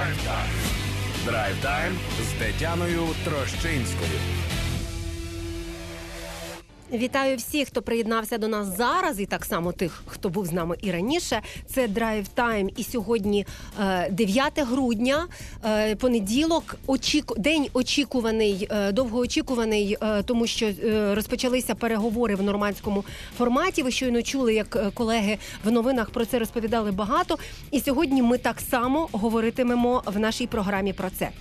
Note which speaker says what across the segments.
Speaker 1: Драйв-тайм з Тетяною Трощинською.
Speaker 2: Вітаю всіх, хто приєднався до нас зараз, і так само тих, хто був з нами і раніше. Це Drive Time, і сьогодні 9 грудня, понеділок, день очікуваний, довгоочікуваний, тому що розпочалися переговори в нормандському форматі. Ви щойно чули, як колеги в новинах про це розповідали багато. І сьогодні ми так само говоритимемо в нашій програмі про це.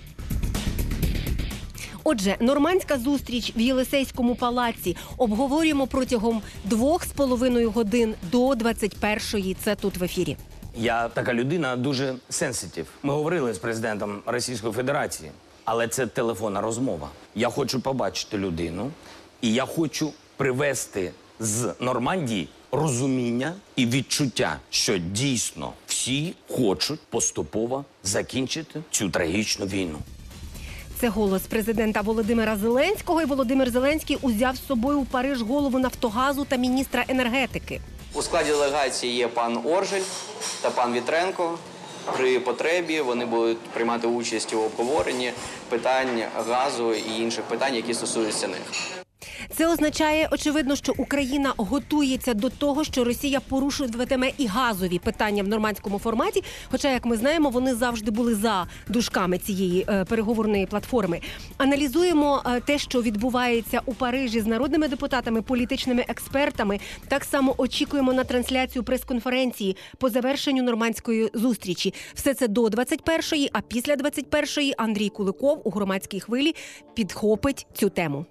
Speaker 2: Отже, нормандська зустріч в Єлисейському палаці. Обговорюємо протягом 2,5 годин до 21-ї. Це тут в ефірі.
Speaker 3: Я така людина дуже сенситив. Ми говорили з президентом Російської Федерації, але це телефонна розмова. Я хочу побачити людину, і я хочу привести з Нормандії розуміння і відчуття, що дійсно всі хочуть поступово закінчити цю трагічну війну.
Speaker 2: Це голос президента Володимира Зеленського. І Володимир Зеленський узяв з собою у Париж голову Нафтогазу та міністра енергетики.
Speaker 4: У складі делегації є пан Оржель та пан Вітренко. При потребі вони будуть приймати участь у обговоренні питань газу і інших питань, які стосуються них.
Speaker 2: Це означає, очевидно, що Україна готується до того, що Росія порушуватиме і газові питання в нормандському форматі, хоча, як ми знаємо, вони завжди були за дужками цієї переговорної платформи. Аналізуємо те, що відбувається у Парижі з народними депутатами, політичними експертами. Так само очікуємо на трансляцію прес-конференції по завершенню нормандської зустрічі. Все це до 21-ї, а після 21-ї Андрій Куликов у «Громадській хвилі» підхопить цю тему.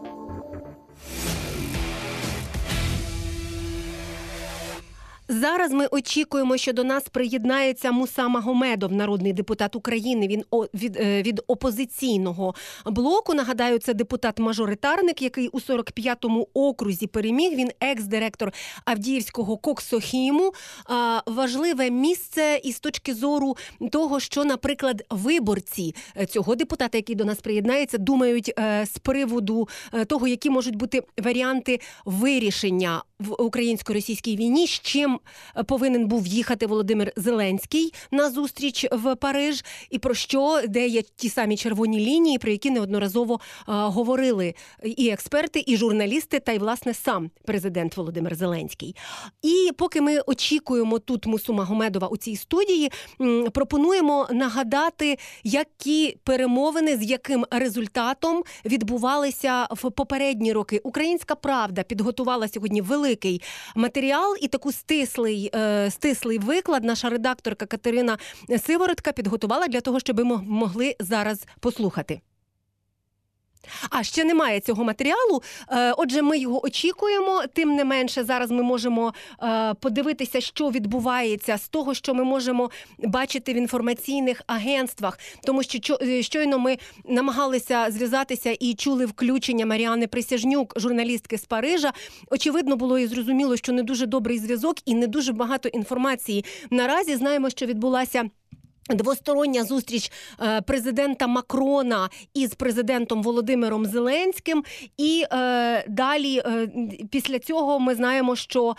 Speaker 2: Зараз ми очікуємо, що до нас приєднається Муса Магомедов, народний депутат України. Він від опозиційного блоку. Нагадаю, це депутат-мажоритарник, який у 45-му окрузі переміг. Він екс-директор Авдіївського коксохіму. Важливе місце із точки зору того, що, наприклад, виборці цього депутата, який до нас приєднається, думають з приводу того, які можуть бути варіанти вирішення в українсько-російській війні, з чим повинен був їхати Володимир Зеленський на зустріч в Париж, і про що, де є ті самі червоні лінії, про які неодноразово говорили і експерти, і журналісти, та й, власне, сам президент Володимир Зеленський. І поки ми очікуємо тут Мусу Магомедова у цій студії, пропонуємо нагадати, які перемовини, з яким результатом відбувалися в попередні роки. Українська правда підготувала сьогодні великий матеріал і таку стислий виклад наша редакторка Катерина Сиворотка підготувала для того, щоб ми могли зараз послухати. А ще немає цього матеріалу, отже, ми його очікуємо. Тим не менше, зараз ми можемо подивитися, що відбувається з того, що ми можемо бачити в інформаційних агентствах. Тому що щойно ми намагалися зв'язатися і чули включення Маріани Присяжнюк, журналістки з Парижа. Очевидно було і зрозуміло, що не дуже добрий зв'язок і не дуже багато інформації. Наразі знаємо, що відбулася двостороння зустріч президента Макрона із президентом Володимиром Зеленським. І далі, після цього, ми знаємо, що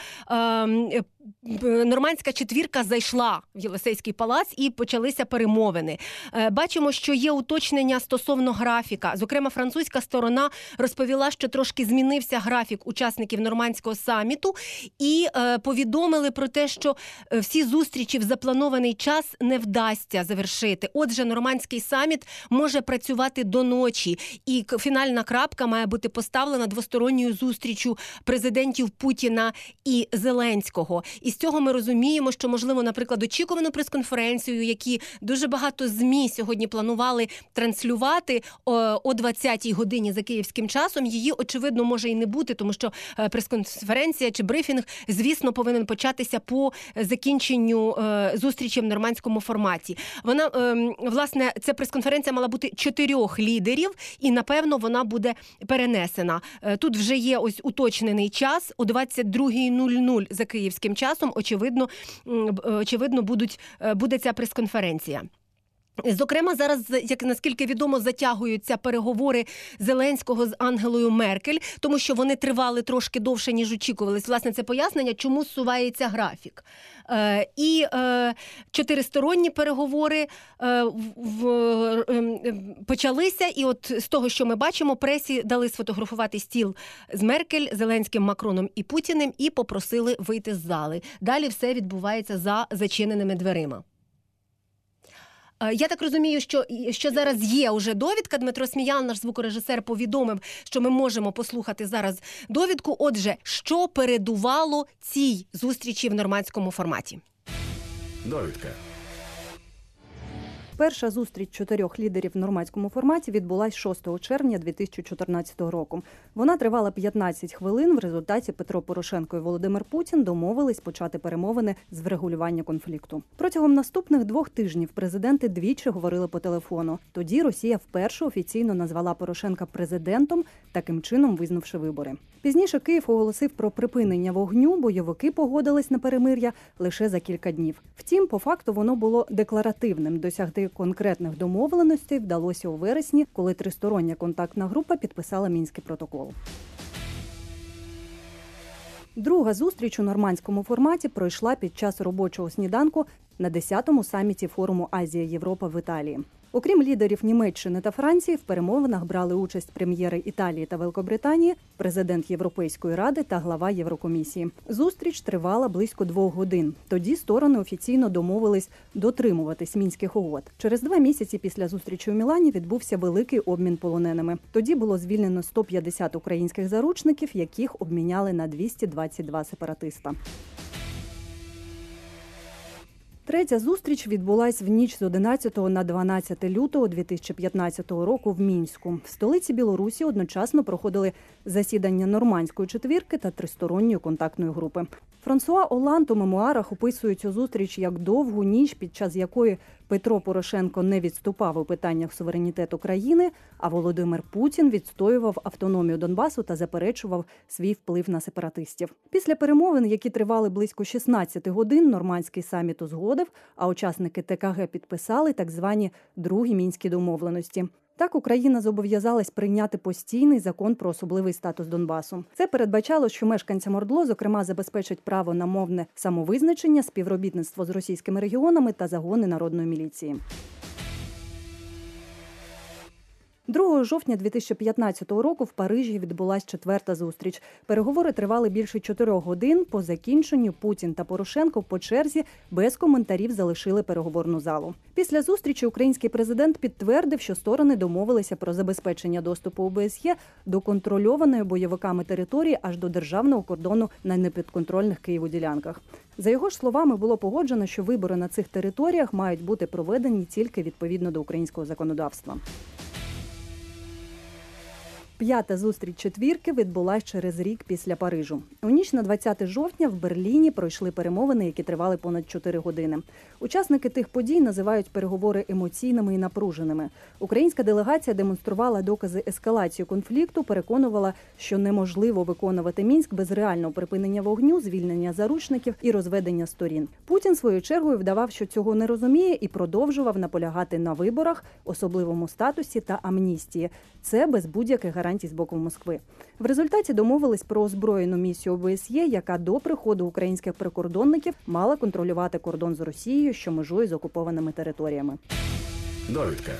Speaker 2: нормандська четвірка зайшла в Єлисейський палац і почалися перемовини. Бачимо, що є уточнення стосовно графіка. Зокрема, французька сторона розповіла, що трошки змінився графік учасників нормандського саміту і повідомили про те, що всі зустрічі в запланований час не вдасться завершити. Отже, нормандський саміт може працювати до ночі. І фінальна крапка має бути поставлена двосторонньою зустрічю президентів Путіна і Зеленського. І з цього ми розуміємо, що, можливо, наприклад, очікувану прес-конференцію, які дуже багато ЗМІ сьогодні планували транслювати о 20-й годині за київським часом, її, очевидно, може і не бути, тому що прес-конференція чи брифінг, звісно, повинен початися по закінченню зустрічі в нормандському форматі. Вона, власне, ця прес-конференція мала бути 4 лідерів, і, напевно, вона буде перенесена. Тут вже є ось уточнений час, о 22:00 за київським часом, очевидно, буде ця прес-конференція. Зокрема, зараз, як наскільки відомо, затягуються переговори Зеленського з Ангелою Меркель, тому що вони тривали трошки довше, ніж очікувалось. Власне, це пояснення, чому зсувається графік. І чотиристоронні переговори почалися, і от з того, що ми бачимо, пресі дали сфотографувати стіл з Меркель, Зеленським, Макроном і Путіним і попросили вийти з зали. Далі все відбувається за зачиненими дверима. Я так розумію, що зараз є уже довідка. Дмитро Сміян, наш звукорежисер, повідомив, що ми можемо послухати зараз довідку. Отже, що передувало цій зустрічі в нормандському форматі?
Speaker 1: Довідка.
Speaker 5: Перша зустріч 4 лідерів в нормандському форматі відбулась 6 червня 2014 року. Вона тривала 15 хвилин. В результаті Петро Порошенко і Володимир Путін домовились почати перемовини з врегулювання конфлікту. Протягом наступних 2 тижнів президенти двічі говорили по телефону. Тоді Росія вперше офіційно назвала Порошенка президентом, таким чином визнавши вибори. Пізніше Київ оголосив про припинення вогню, бойовики погодились на перемир'я лише за кілька днів. Втім, по факту воно було декларативним. Досягти конкретних домовленостей вдалося у вересні, коли тристороння контактна група підписала Мінський протокол. Друга зустріч у нормандському форматі пройшла під час робочого сніданку на 10-му саміті форуму Азія-Європа в Італії. Окрім лідерів Німеччини та Франції, в перемовинах брали участь прем'єри Італії та Великобританії, президент Європейської ради та глава Єврокомісії. Зустріч тривала близько 2 годин. Тоді сторони офіційно домовились дотримуватись Мінських угод. Через 2 місяці після зустрічі у Мілані відбувся великий обмін полоненими. Тоді було звільнено 150 українських заручників, яких обміняли на 222 сепаратиста. Третя зустріч відбулась в ніч з 11 на 12 лютого 2015 року в Мінську. В столиці Білорусі одночасно проходили засідання нормандської четвірки та тристоронньої контактної групи. Франсуа Олланд у мемуарах описує цю зустріч як довгу ніч, під час якої Петро Порошенко не відступав у питаннях суверенітету країни, а Володимир Путін відстоював автономію Донбасу та заперечував свій вплив на сепаратистів. Після перемовин, які тривали близько 16 годин, нормандський саміт узгодив, а учасники ТКГ підписали так звані другі мінські домовленості. Так, Україна зобов'язалась прийняти постійний закон про особливий статус Донбасу. Це передбачало, що мешканцям ОРДЛО, зокрема, забезпечать право на мовне самовизначення, співробітництво з російськими регіонами та загони народної міліції. 2 жовтня 2015 року в Парижі відбулась 4-та зустріч. Переговори тривали більше 4 годин. По закінченню Путін та Порошенко по черзі без коментарів залишили переговорну залу. Після зустрічі український президент підтвердив, що сторони домовилися про забезпечення доступу ОБСЄ до контрольованої бойовиками території аж до державного кордону на непідконтрольних Києву ділянках. За його ж словами, було погоджено, що вибори на цих територіях мають бути проведені тільки відповідно до українського законодавства. 5-та зустріч четвірки відбулась через рік після Парижу. У ніч на 20 жовтня в Берліні пройшли перемовини, які тривали понад 4 години. Учасники тих подій називають переговори емоційними і напруженими. Українська делегація демонструвала докази ескалації конфлікту, переконувала, що неможливо виконувати Мінськ без реального припинення вогню, звільнення заручників і розведення сторін. Путін своєю чергою вдавав, що цього не розуміє, і продовжував наполягати на виборах, особливому статусі та амністії. Це без будь-яких гарантій з боку Москви. В результаті домовились про озброєну місію ОБСЄ, яка до приходу українських прикордонників мала контролювати кордон з Росією, що межує з окупованими територіями.
Speaker 1: Довідка.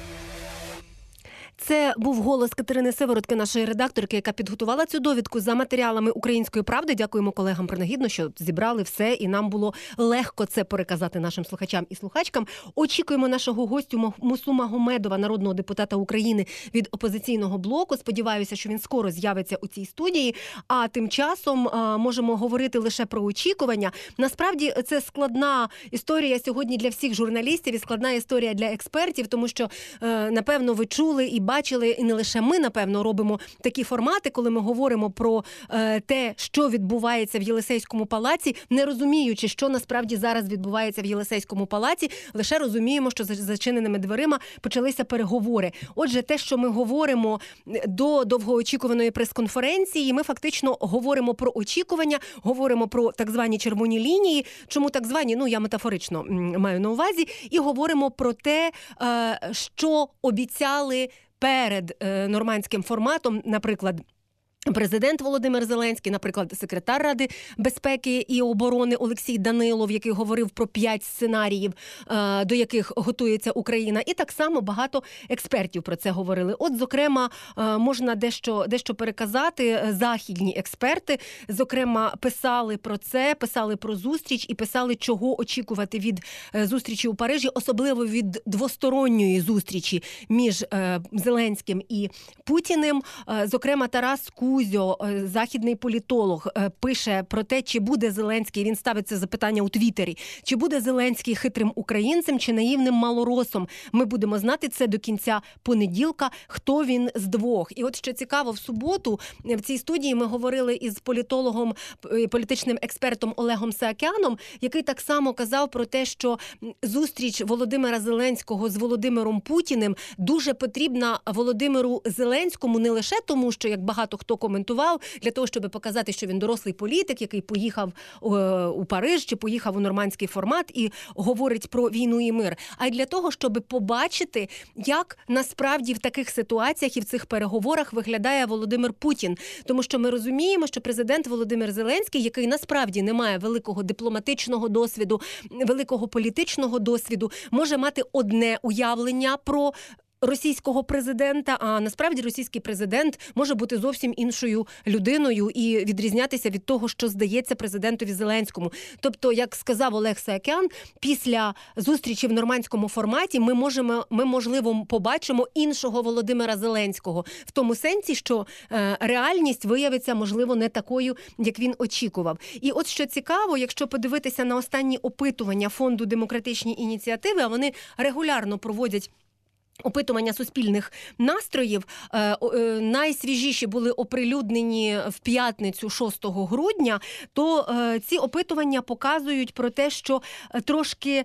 Speaker 2: Це був голос Катерини Сиворотки, нашої редакторки, яка підготувала цю довідку за матеріалами «Української правди». Дякуємо колегам принагідно, що зібрали все, і нам було легко це переказати нашим слухачам і слухачкам. Очікуємо нашого гостю Мусу Магомедова, народного депутата України від опозиційного блоку. Сподіваюся, що він скоро з'явиться у цій студії. А тим часом можемо говорити лише про очікування. Насправді, це складна історія сьогодні для всіх журналістів і складна історія для експертів, тому що, напевно, ви чули і бачили, і не лише ми, напевно, робимо такі формати, коли ми говоримо про те, що відбувається в Єлисейському палаці, не розуміючи, що насправді зараз відбувається в Єлисейському палаці, лише розуміємо, що за зачиненими дверима почалися переговори. Отже, те, що ми говоримо до довгоочікуваної прес-конференції, ми фактично говоримо про очікування, говоримо про так звані червоні лінії. Чому так звані? Ну, я метафорично маю на увазі. І говоримо про те, що обіцяли перед нормандським форматом, наприклад, президент Володимир Зеленський, наприклад, секретар Ради безпеки і оборони Олексій Данилов, який говорив про 5 сценаріїв, до яких готується Україна. І так само багато експертів про це говорили. От, зокрема, можна дещо переказати. Західні експерти, зокрема, писали про це, писали про зустріч і писали, чого очікувати від зустрічі у Парижі, особливо від двосторонньої зустрічі між Зеленським і Путіним. Зокрема, Тарас Кузьо, західний політолог, пише про те, чи буде Зеленський, він ставить це запитання у Твіттері, чи буде Зеленський хитрим українцем, чи наївним малоросом. Ми будемо знати це до кінця понеділка, хто він з двох. І от що цікаво, в суботу в цій студії ми говорили із політологом, політичним експертом Олегом Саакяном, який так само казав про те, що зустріч Володимира Зеленського з Володимиром Путіним дуже потрібна Володимиру Зеленському не лише тому, що, як багато хто коментував, для того, щоб показати, що він дорослий політик, який поїхав у Париж чи поїхав у нормандський формат і говорить про війну і мир, а й для того, щоб побачити, як насправді в таких ситуаціях і в цих переговорах виглядає Володимир Путін. Тому що ми розуміємо, що президент Володимир Зеленський, який насправді не має великого дипломатичного досвіду, великого політичного досвіду, може мати одне уявлення про російського президента, а насправді російський президент може бути зовсім іншою людиною і відрізнятися від того, що здається президентові Зеленському. Тобто, як сказав Олег Саакян, після зустрічі в нормандському форматі ми можливо, побачимо іншого Володимира Зеленського. В тому сенсі, що реальність виявиться, можливо, не такою, як він очікував. І от що цікаво, якщо подивитися на останні опитування Фонду демократичні ініціативи, а вони регулярно проводять опитування суспільних настроїв, найсвіжіші були оприлюднені в п'ятницю 6 грудня, то ці опитування показують про те, що трошки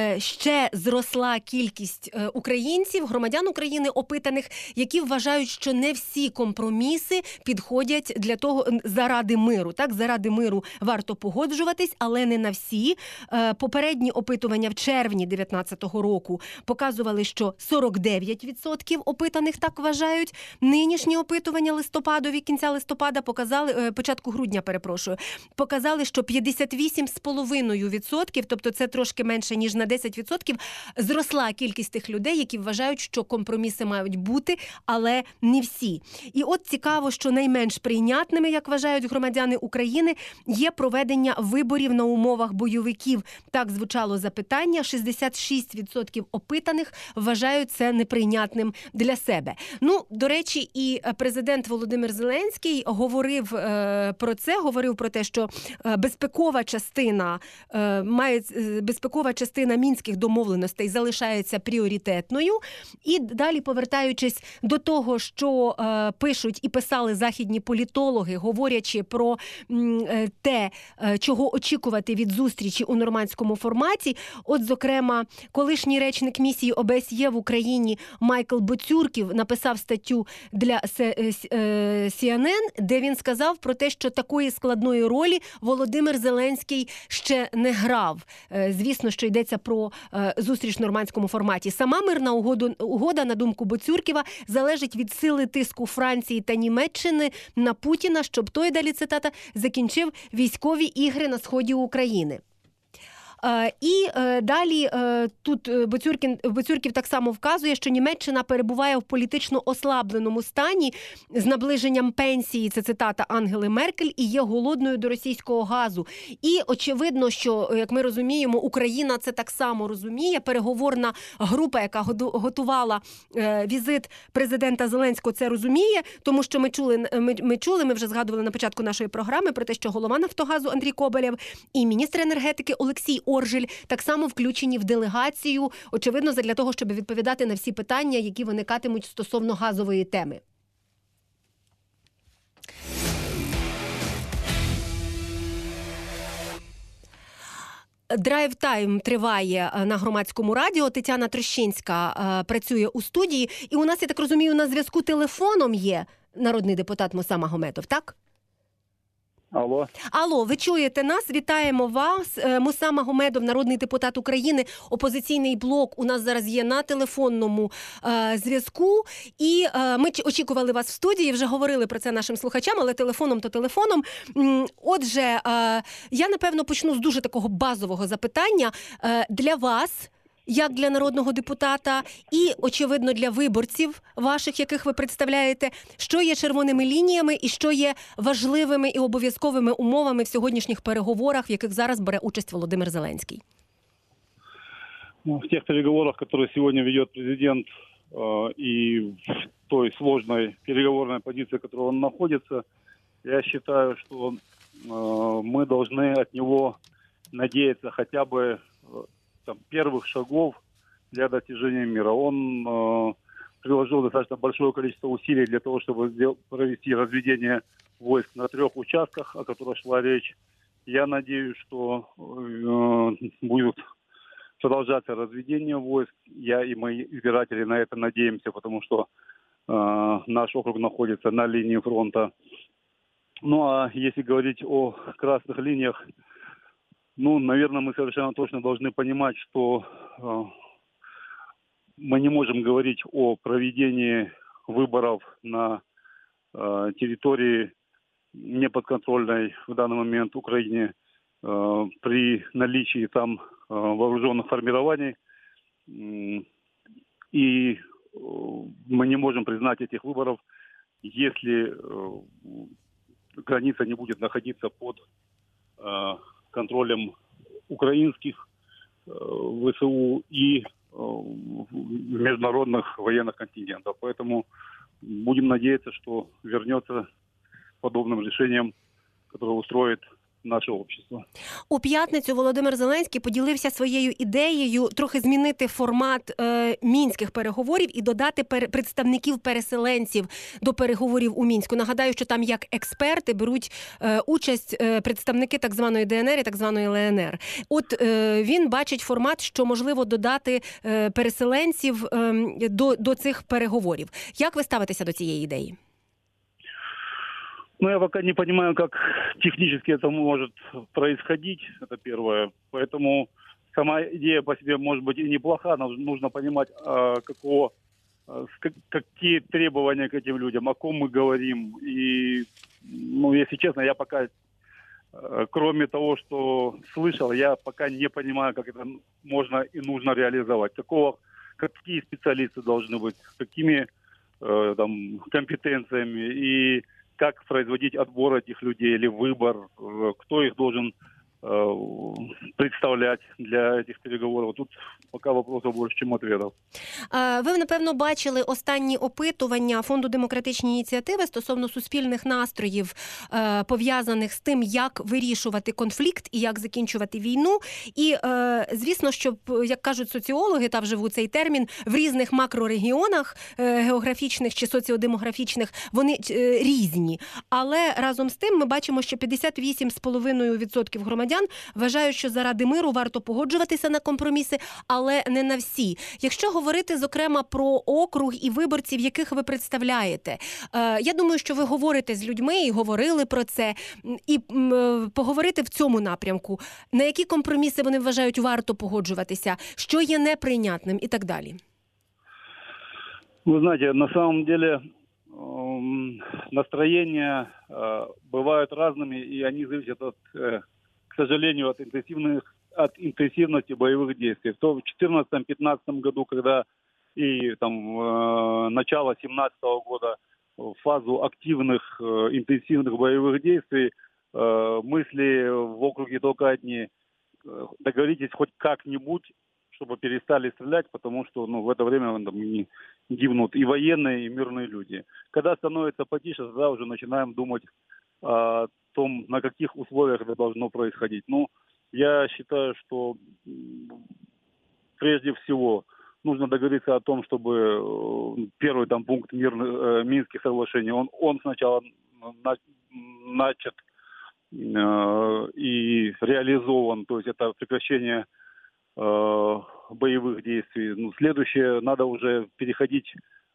Speaker 2: ще зросла кількість українців, громадян України опитаних, які вважають, що не всі компроміси підходять для того, заради миру. Так, заради миру варто погоджуватись, але не на всі. Попередні опитування в червні 2019 року показували, що 49% опитаних так вважають. Нинішні опитування листопадові, кінця листопада показали, початку грудня, показали, що 58,5%, тобто це трошки менше, ніж на 10%, зросла кількість тих людей, які вважають, що компроміси мають бути, але не всі. І от цікаво, що найменш прийнятними, як вважають громадяни України, є проведення виборів на умовах бойовиків. Так звучало запитання. 66% опитаних вважають це неприйнятним для себе. Ну, до речі, і президент Володимир Зеленський говорив про те, що безпекова частина мінських домовленостей залишається пріоритетною. І далі, повертаючись до того, що пишуть і писали західні політологи, говорячи про те, чого очікувати від зустрічі у нормандському форматі, от, зокрема, колишній речник місії ОБСЄ в Україні Майкл Боцюрків написав статтю для CNN, де він сказав про те, що такої складної ролі Володимир Зеленський ще не грав. Звісно, що йдеться про зустріч в нормандському форматі. Сама мирна угода, на думку Боцюрківа, залежить від сили тиску Франції та Німеччини на Путіна, щоб той, далі цитата, закінчив військові ігри на сході України. І далі тут Боцюрків так само вказує, що Німеччина перебуває в політично ослабленому стані з наближенням пенсії, це цитата Ангели Меркель, і є голодною до російського газу. І очевидно, що, як ми розуміємо, Україна це так само розуміє. Переговорна група, яка готувала візит президента Зеленського, це розуміє, тому що ми вже згадували на початку нашої програми про те, що голова Нафтогазу Андрій Коболєв і міністр енергетики Олексій Оржель, так само включені в делегацію, очевидно, для того, щоб відповідати на всі питання, які виникатимуть стосовно газової теми. Драйв-тайм триває на Громадському радіо. Тетяна Трощинська працює у студії. І у нас, я так розумію, на зв'язку телефоном є народний депутат Муса Магомедов, так?
Speaker 6: Алло.
Speaker 2: Алло, ви чуєте нас? Вітаємо вас. Муса Магомедов, народний депутат України, опозиційний блок у нас зараз є на телефонному зв'язку. І ми очікували вас в студії, вже говорили про це нашим слухачам, але телефоном то телефоном. Отже, я, напевно, почну з дуже такого базового запитання. Для вас, як для народного депутата і, очевидно, для виборців ваших, яких ви представляєте, що є червоними лініями і що є важливими і обов'язковими умовами в сьогоднішніх переговорах, в яких зараз бере участь Володимир Зеленський?
Speaker 6: В тех переговорах, которые сегодня ведет президент, и в той сложной переговорной позиции, в которой он находится, я считаю, что мы должны от него надеяться хотя бы первых шагов для достижения мира. Он приложил достаточно большое количество усилий для того, чтобы провести разведение войск на 3 участках, о которых шла речь. Я надеюсь, что будет продолжаться разведение войск. Я и мои избиратели на это надеемся, потому что наш округ находится на линии фронта. Ну а если говорить о красных линиях, наверное, мы совершенно точно должны понимать, что мы не можем говорить о проведении выборов на территории неподконтрольной в данный момент Украине при наличии там вооруженных формирований. И мы не можем признать этих выборов, если граница не будет находиться под контролем украинских ВСУ и международных военных контингентов. Поэтому будем надеяться, что вернется подобным решением, которое устроит наше общество.
Speaker 2: У п'ятницю Володимир Зеленський поділився своєю ідеєю трохи змінити формат мінських переговорів і додати представників-переселенців до переговорів у Мінську. Нагадаю, що там як експерти беруть участь представники так званої ДНР і так званої ЛНР. От він бачить формат, що можливо додати переселенців до цих переговорів. Як ви ставитеся до цієї ідеї?
Speaker 6: Я пока не понимаю, как технически это может происходить, это первое. Поэтому сама идея по себе может быть и неплоха, но нужно понимать, какие требования к этим людям, о ком мы говорим. И, если честно, я пока, кроме того, что слышал, я пока не понимаю, как это можно и нужно реализовать. Какие специалисты должны быть, какими компетенциями и как производить отбор этих людей или выбор, кто их должен представлять для цих переговорів. Тут поки вопросів більше, ніж відповідей.
Speaker 2: Ви, напевно, бачили останні опитування Фонду демократичні ініціативи стосовно суспільних настроїв, пов'язаних з тим, як вирішувати конфлікт і як закінчувати війну. І, звісно, що, як кажуть соціологи, та вживу цей термін, в різних макрорегіонах географічних чи соціодемографічних вони різні. Але разом з тим ми бачимо, що 58,5% громадян вважають, що заради миру варто погоджуватися на компроміси, але не на всі. Якщо говорити, зокрема, про округ і виборців, яких ви представляєте, я думаю, що ви говорите з людьми і говорили про це, і поговорити в цьому напрямку, на які компроміси вони вважають варто погоджуватися, що є неприйнятним і так далі.
Speaker 6: Вы знаете, на самом деле настроения бывают разными, и они зависят к сожалению, от интенсивности боевых действий. В 2014-2015 году, когда и начало 2017 года в фазу активных, интенсивных боевых действий, мысли в округе только одни. Договоритесь хоть как-нибудь, чтобы перестали стрелять, потому что в это время гибнут и военные, и мирные люди. Когда становится потише, тогда уже начинаем думать о том, на каких условиях это должно происходить. Я считаю, что прежде всего нужно договориться о том, чтобы первый там пункт Минских соглашений, он сначала начат и реализован, то есть это прекращение боевых действий. Ну, следующее, надо уже переходить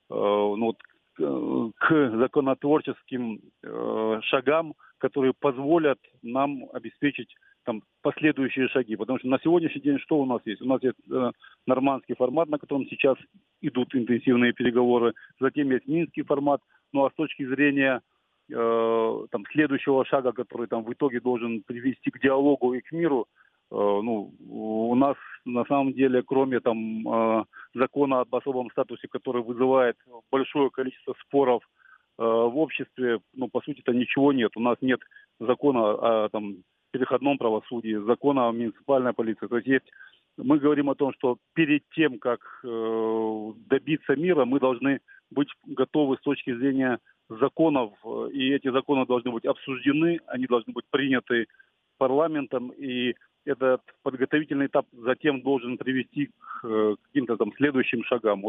Speaker 6: к законотворческим шагам, которые позволят нам обеспечить там последующие шаги. Потому что на сегодняшний день что у нас есть? У нас есть нормандский формат, на котором сейчас идут интенсивные переговоры. Затем есть минский формат. Ну а с точки зрения там следующего шага, который там в итоге должен привести к диалогу и к миру, у нас на самом деле, кроме там закона об особом статусе, который вызывает большое количество споров в обществе, по сути-то ничего нет. У нас нет закона о там переходном правосудии, закона о муниципальной полиции. То есть мы говорим о том, что перед тем, как добиться мира, мы должны быть готовы с точки зрения законов, и эти законы должны быть обсуждены, они должны быть приняты парламентом, и этот подготовительный этап затем должен привести к каким-то там следующим шагам.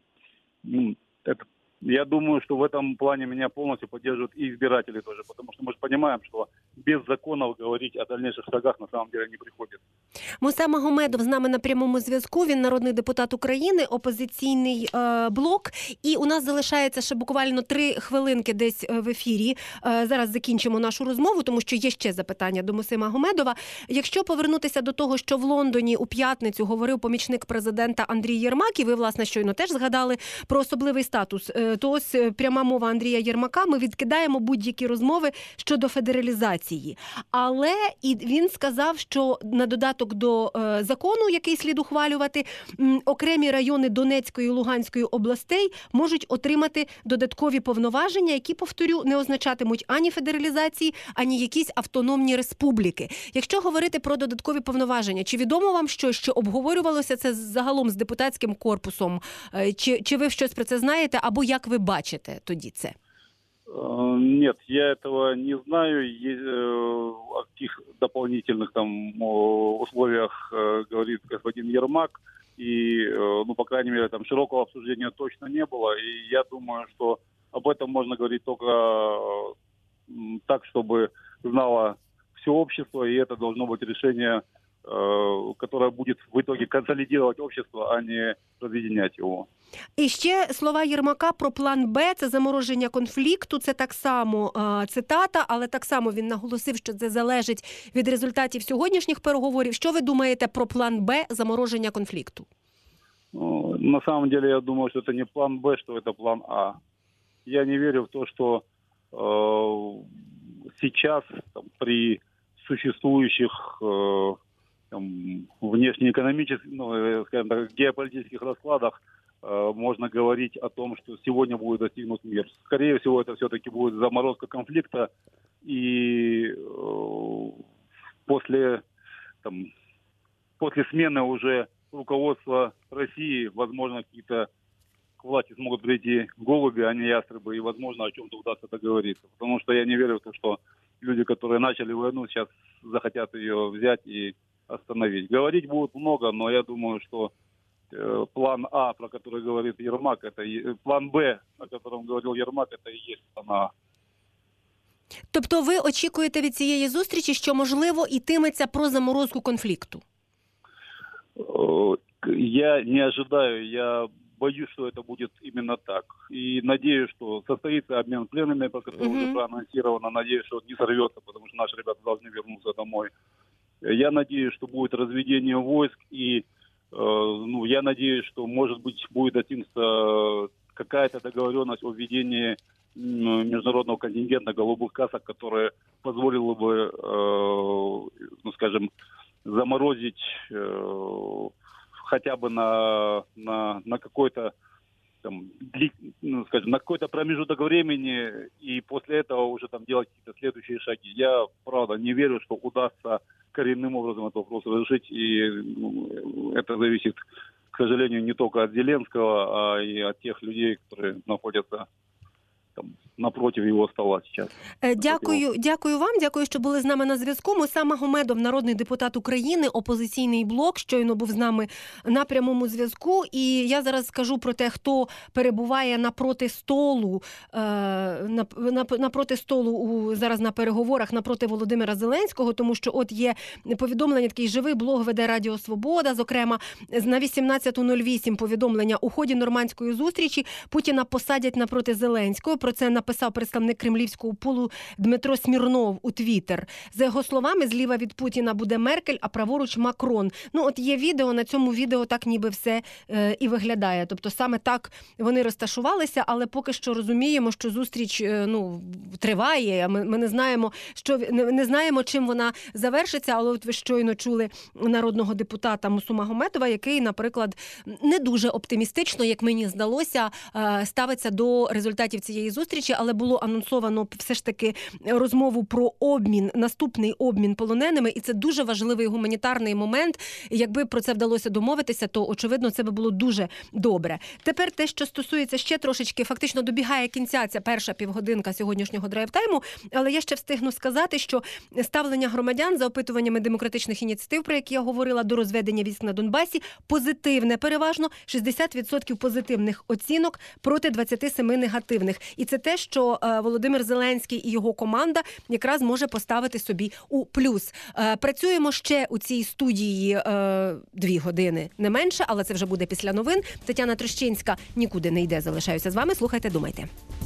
Speaker 6: Я думаю, что в этом плане меня полностью поддерживают и избиратели тоже, потому что мы же понимаем, что без законов говорить о дальнейших шагах на самом деле не приходится.
Speaker 2: Муса Магомедов з нами на прямому зв'язку. Він народний депутат України, опозиційний блок. І у нас залишається ще буквально 3 хвилинки десь в ефірі. Зараз закінчимо нашу розмову, тому що є ще запитання до Муси Магомедова. Якщо повернутися до того, що в Лондоні у п'ятницю говорив помічник президента Андрій Єрмак, і ви, власне, щойно теж згадали про особливий статус, то ось пряма мова Андрія Єрмака, ми відкидаємо будь-які розмови щодо федералізації. Але і він сказав, що на додаток до закону, який слід ухвалювати, окремі райони Донецької і Луганської областей можуть отримати додаткові повноваження, які, повторю, не означатимуть ані федералізації, ані якісь автономні республіки. Якщо говорити про додаткові повноваження, чи відомо вам що обговорювалося це загалом з депутатським корпусом? Чи ви щось про це знаєте, або як ви бачите тоді це?
Speaker 6: Нет, я этого не знаю. О каких дополнительных там условиях говорит господин Ермак. И, по крайней мере, там широкого обсуждения точно не было. И я думаю, что об этом можно говорить только так, чтобы знало все общество. И это должно быть решение, которое будет в итоге консолидировать общество, а не разъединять его.
Speaker 2: І ще слова Єрмака про план Б – це замороження конфлікту, це так само цитата, але так само він наголосив, що це залежить від результатів сьогоднішніх переговорів. Що ви думаєте про план Б – замороження конфлікту?
Speaker 6: На самом деле, я думаю, что это не план Б, что это план А. Я не верю в то, что сейчас при существующих внешнеэкономических, скажем так, геополитических раскладах можно говорить о том, что сегодня будет достигнут мир. Скорее всего, это все-таки будет заморозка конфликта, и после смены уже руководства России, возможно, какие-то к власти смогут прийти голуби, а не ястребы, и, возможно, о чем-то удастся договориться. Потому что я не верю в то, что люди, которые начали войну, сейчас захотят ее взять и остановить. Говорить будут много, но я думаю, что план А, про который говорит Ермак, это план Б, о котором говорил Ермак, это и есть план А.
Speaker 2: Тобто ви очікуєте від цієї зустрічі, що, можливо, йтиметься про заморозку конфлікту?
Speaker 6: Я не ожидаю, я боюсь, что это будет именно так. И надеюсь, что состоится обмен пленными, по которому уже проанонсировано. Надеюсь, что не сорвется, потому что наши ребята должны вернуться домой. Я надеюсь, что будет разведение войск, и я надеюсь, что, может быть, будет достигнута какая-то договоренность о введении международного контингента голубых касок, которая позволила бы, заморозить хотя бы на какой-то на какой-то промежуток времени, и после этого уже делать какие-то следующие шаги. Я, правда, не верю, что удастся коренным образом этот вопрос разрешить, и это зависит, к сожалению, не только от Зеленского, а и от тех людей, которые находятся напротив его стола сейчас.
Speaker 2: Дякую вам, дякую, що були з нами на зв'язку. Муса Магомедов, народний депутат України, опозиційний блок, щойно був з нами на прямому зв'язку. І я зараз скажу про те, хто перебуває напроти столу, зараз на переговорах напроти Володимира Зеленського, тому що от є повідомлення, такий живий блог веде Радіо Свобода, зокрема, на 18:08 повідомлення: у ході нормандської зустрічі Путіна посадять напроти Зеленського. Про це написав представник кремлівського пулу Дмитро Смірнов у Твіттер. За його словами, зліва від Путіна буде Меркель, а праворуч Макрон. Ну, от є відео, на цьому відео так ніби все і виглядає. Тобто саме так вони розташувалися, але поки що розуміємо, що зустріч триває. Ми не знаємо, чим вона завершиться, але от ви щойно чули народного депутата Мусу Магомедова, який, наприклад, не дуже оптимістично, як мені здалося, ставиться до результатів цієї зустрічі, але було анонсовано все ж таки розмову про обмін, наступний обмін полоненими, і це дуже важливий гуманітарний момент. Якби про це вдалося домовитися, то, очевидно, це би було дуже добре. Тепер те, що стосується ще трошечки, фактично добігає кінця ця перша півгодинка сьогоднішнього драйв-тайму, але я ще встигну сказати, що ставлення громадян за опитуваннями демократичних ініціатив, про які я говорила, до розведення військ на Донбасі, позитивне переважно, 60% позитивних оцінок проти 27 негативних. І це те, що Володимир Зеленський і його команда якраз може поставити собі у плюс. Працюємо ще у цій студії 2 години, не менше, але це вже буде після новин. Тетяна Трощинська нікуди не йде, залишаюся з вами. Слухайте, думайте.